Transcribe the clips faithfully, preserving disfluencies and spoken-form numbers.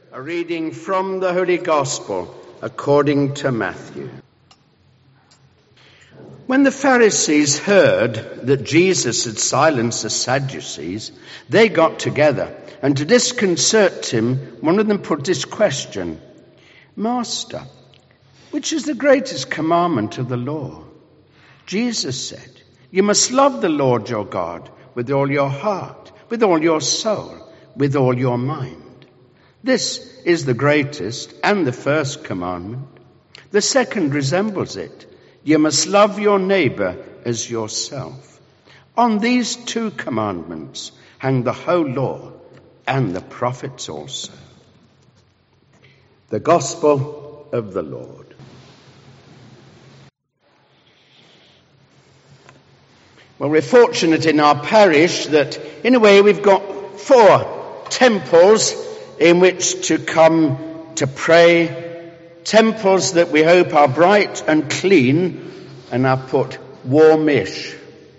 A reading from the Holy Gospel according to Matthew. When the Pharisees heard that Jesus had silenced the Sadducees, they got together, and to disconcert him, one of them put this question: "Master, which is the greatest commandment of the law?" Jesus said, "You must love the Lord your God with all your heart, with all your soul, with all your mind. This is the greatest and the first commandment. The second resembles it. You must love your neighbor as yourself. On these two commandments hang the whole law and the prophets also." The Gospel of the Lord. Well, we're fortunate in our parish that, in a way, we've got four temples in which to come to pray, temples that we hope are bright and clean, and I've put warmish.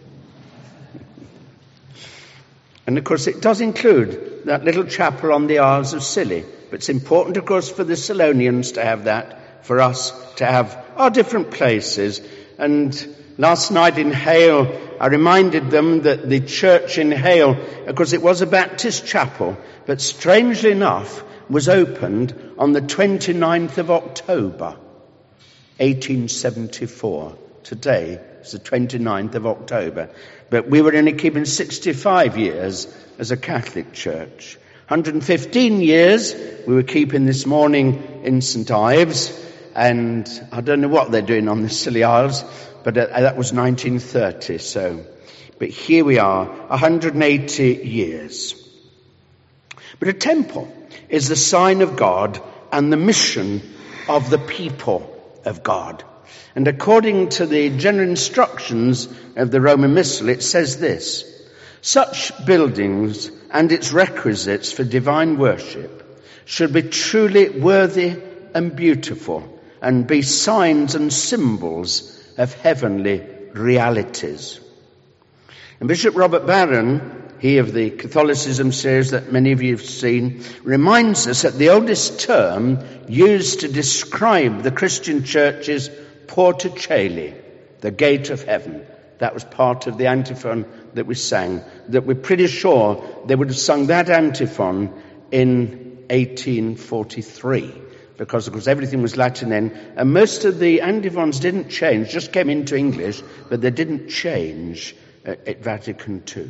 And of course it does include that little chapel on the Isles of Scilly, but it's important, of course, for the Salonians to have that, for us to have our different places. And last night in Hale, I reminded them that the church in Hale, of course it was a Baptist chapel, but strangely enough was opened on the twenty-ninth of October, eighteen seventy-four. Today is the twenty-ninth of October. But we were only keeping sixty-five years as a Catholic church. one hundred fifteen years we were keeping this morning in Saint Ives, and I don't know what they're doing on the Scilly Isles, but that was nineteen thirty, so. But here we are, one hundred eighty years. But a temple is the sign of God and the mission of the people of God. And according to the general instructions of the Roman Missal, it says this: "Such buildings and its requisites for divine worship should be truly worthy and beautiful, and be signs and symbols of heavenly realities." And Bishop Robert Barron, he of the Catholicism series that many of you have seen, reminds us that the oldest term used to describe the Christian church is Porta Caeli, the gate of heaven. That was part of the antiphon that we sang, that we're pretty sure they would have sung that antiphon in eighteen forty-three. Because, of course, everything was Latin then, and most of the antiphons didn't change, just came into English, but they didn't change at, at Vatican Two.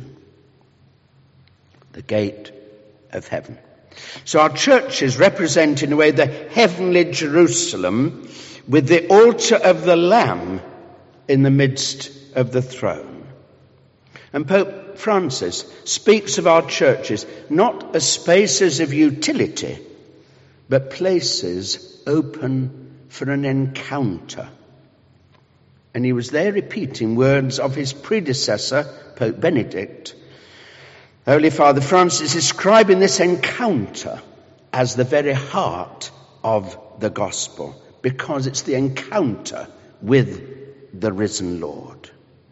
The gate of heaven. So our churches represent, in a way, the heavenly Jerusalem with the altar of the Lamb in the midst of the throne. And Pope Francis speaks of our churches not as spaces of utility, but places open for an encounter. And he was there repeating words of his predecessor, Pope Benedict. Holy Father Francis describing this encounter as the very heart of the gospel, because it's the encounter with the risen Lord.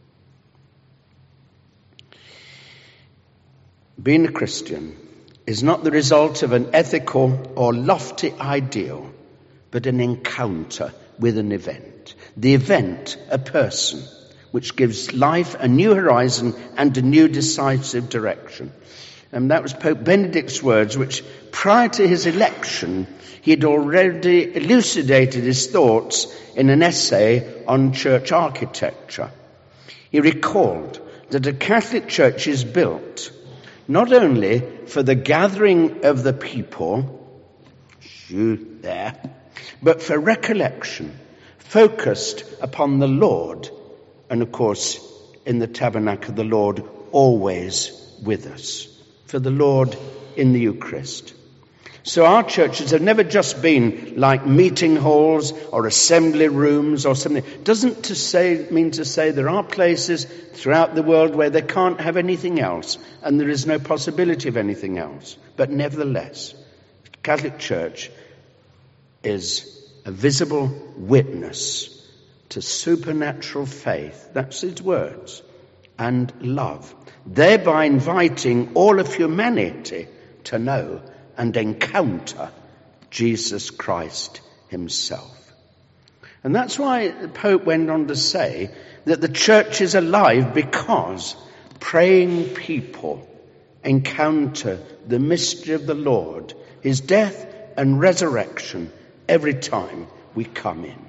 Being a Christian is not the result of an ethical or lofty ideal, but an encounter with an event. The event, a person, which gives life a new horizon and a new decisive direction. And that was Pope Benedict's words, which prior to his election, he had already elucidated his thoughts in an essay on church architecture. He recalled that a Catholic church is built not only for the gathering of the people, shoot there, but for recollection, focused upon the Lord, and of course, in the tabernacle, the Lord always with us, for the Lord in the Eucharist. So our churches have never just been like meeting halls or assembly rooms or something. It doesn't to say, mean to say there are places throughout the world where they can't have anything else and there is no possibility of anything else. But nevertheless, the Catholic Church is a visible witness to supernatural faith, that's his words, and love, thereby inviting all of humanity to know and encounter Jesus Christ himself. And that's why the Pope went on to say that the church is alive because praying people encounter the mystery of the Lord, his death and resurrection, every time we come in.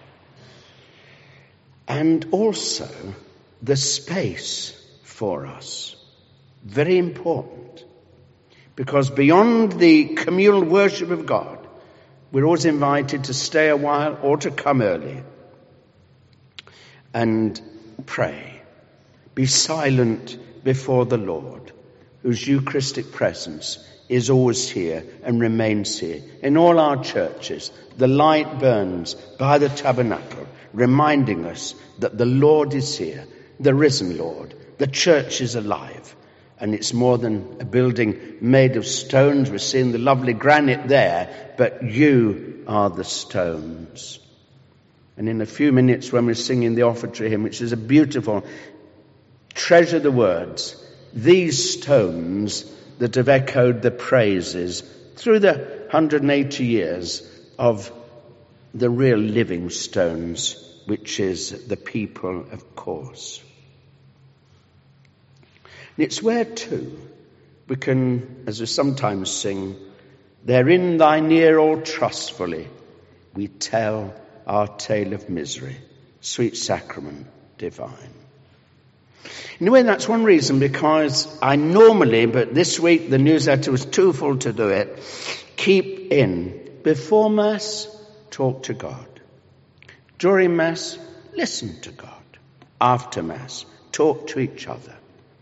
And also the space for us. Very important. Because beyond the communal worship of God, we're always invited to stay a while or to come early and pray. Be silent before the Lord, whose Eucharistic presence is always here and remains here. In all our churches, the light burns by the tabernacle, reminding us that the Lord is here, the risen Lord. The church is alive. And it's more than a building made of stones. We're seeing the lovely granite there, but you are the stones. And in a few minutes when we're singing the offertory hymn, which is a beautiful, treasure the words, these stones that have echoed the praises through the one hundred eighty years of the real living stones, which is the people, of course. It's where, too, we can, as we sometimes sing, there in thine ear all trustfully we tell our tale of misery, sweet sacrament divine. In a way, that's one reason, because I normally, but this week the newsletter was too full to do it, keep in, before Mass, talk to God. During Mass, listen to God. After Mass, talk to each other.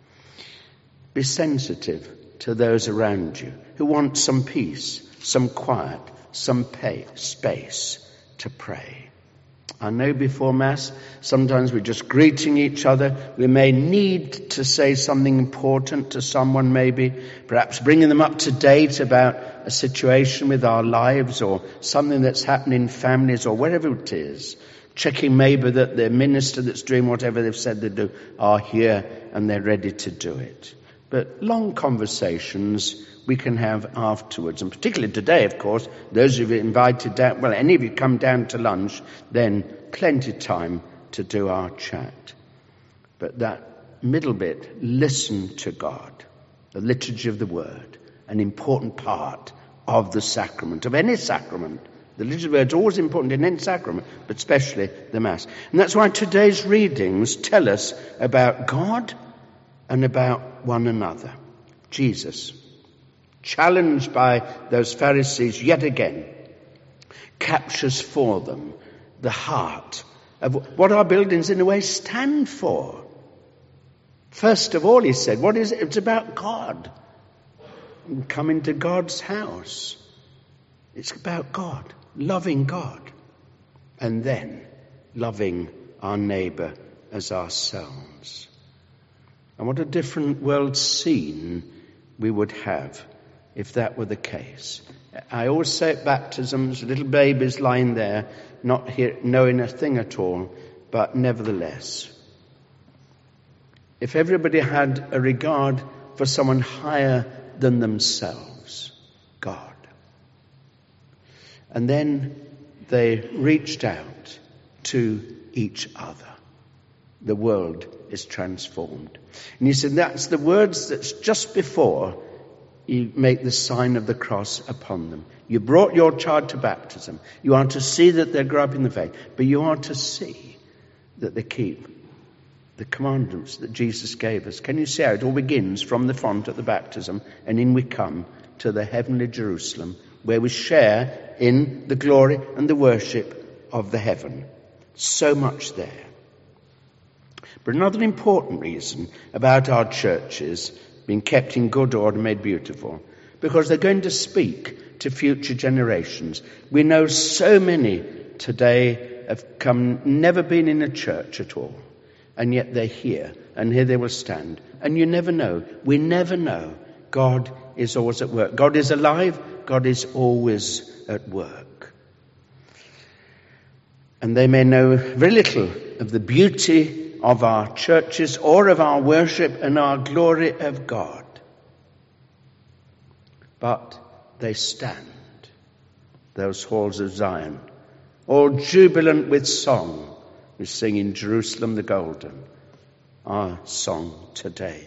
Be sensitive to those around you who want some peace, some quiet, some pay, space to pray. I know before Mass, sometimes we're just greeting each other. We may need to say something important to someone, maybe, perhaps bringing them up to date about a situation with our lives or something that's happened in families or wherever it is. Checking maybe that the minister that's doing whatever they've said they do are here and they're ready to do it. But long conversations we can have afterwards. And particularly today, of course, those of you invited down, well, any of you come down to lunch, then plenty of time to do our chat. But that middle bit, listen to God, the liturgy of the word, an important part of the sacrament, of any sacrament. The liturgy of the word is always important in any sacrament, but especially the Mass. And that's why today's readings tell us about God and about one another. Jesus, challenged by those Pharisees yet again, captures for them the heart of what our buildings in a way stand for. First of all, he said, what is it? It's about God. Coming to God's house. It's about God, loving God, and then loving our neighbour as ourselves. And what a different world scene we would have if that were the case. I always say at baptisms, little babies lying there, not here, knowing a thing at all, but nevertheless, if everybody had a regard for someone higher than themselves, God, and then they reached out to each other, the world is transformed. And he said that's the words that's just before you make the sign of the cross upon them. You brought your child to baptism. You are to see that they grow up in the faith, but you are to see that they keep the commandments that Jesus gave us. Can you see how it all begins from the font at the baptism, and in we come to the heavenly Jerusalem, where we share in the glory and the worship of the heaven. So much there. But another important reason about our churches being kept in good order, made beautiful, because they're going to speak to future generations. We know so many today have come, never been in a church at all, and yet they're here, and here they will stand. And you never know. We never know. God is always at work. God is alive. God is always at work. And they may know very little of the beauty of our churches or of our worship and our glory of God. But they stand those halls of Zion. All jubilant with song, we sing in Jerusalem the Golden, our song today.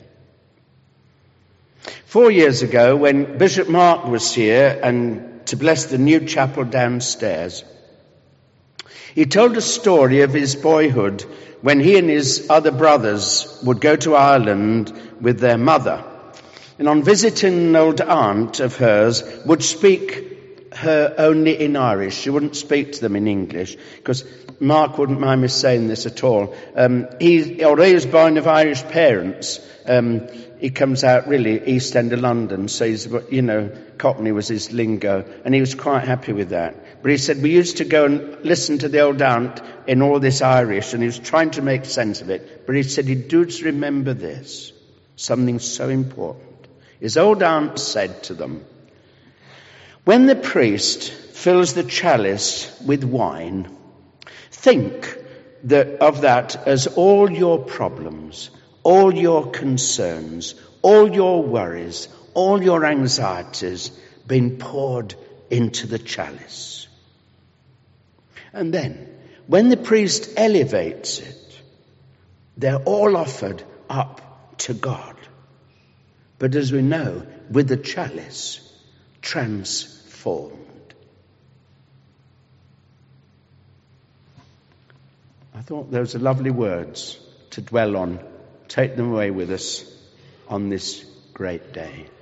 Four years ago, when Bishop Mark was here and to bless the new chapel downstairs, he told a story of his boyhood when he and his other brothers would go to Ireland with their mother. And on visiting an old aunt of hers, would speak her only in Irish. She wouldn't speak to them in English, because Mark wouldn't mind me saying this at all. Um, he, although he was born of Irish parents, um, he comes out really East End of London, so he's, you know, Cockney was his lingo, and he was quite happy with that. But he said, we used to go and listen to the old aunt in all this Irish, and he was trying to make sense of it. But he said, he does remember this, something so important. His old aunt said to them, when the priest fills the chalice with wine, think that of that as all your problems, all your concerns, all your worries, all your anxieties being poured into the chalice. And then, when the priest elevates it, they're all offered up to God. But as we know, with the chalice, transformed. I thought those are lovely words to dwell on. Take them away with us on this great day.